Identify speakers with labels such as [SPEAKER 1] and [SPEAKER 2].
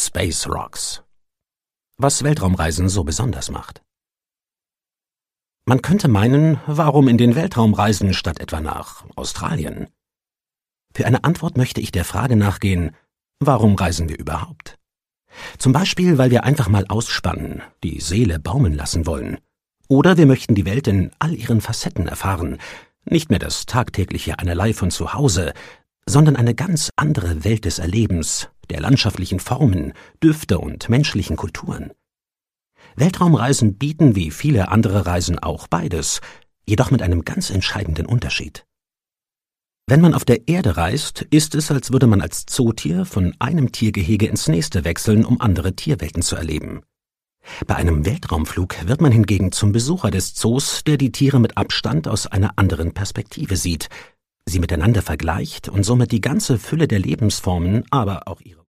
[SPEAKER 1] Space Rocks. Was Weltraumreisen so besonders macht. Man könnte meinen, warum in den Weltraum reisen statt etwa nach Australien? Für eine Antwort möchte ich der Frage nachgehen, warum reisen wir überhaupt? Zum Beispiel, weil wir einfach mal ausspannen, die Seele baumeln lassen wollen. Oder wir möchten die Welt in all ihren Facetten erfahren, nicht mehr das tagtägliche Einerlei von zu Hause, sondern eine ganz andere Welt des Erlebens, der landschaftlichen Formen, Düfte und menschlichen Kulturen. Weltraumreisen bieten wie viele andere Reisen auch beides, jedoch mit einem ganz entscheidenden Unterschied. Wenn man auf der Erde reist, ist es, als würde man als Zootier von einem Tiergehege ins nächste wechseln, um andere Tierwelten zu erleben. Bei einem Weltraumflug wird man hingegen zum Besucher des Zoos, der die Tiere mit Abstand aus einer anderen Perspektive sieht, sie miteinander vergleicht und somit die ganze Fülle der Lebensformen, aber auch ihre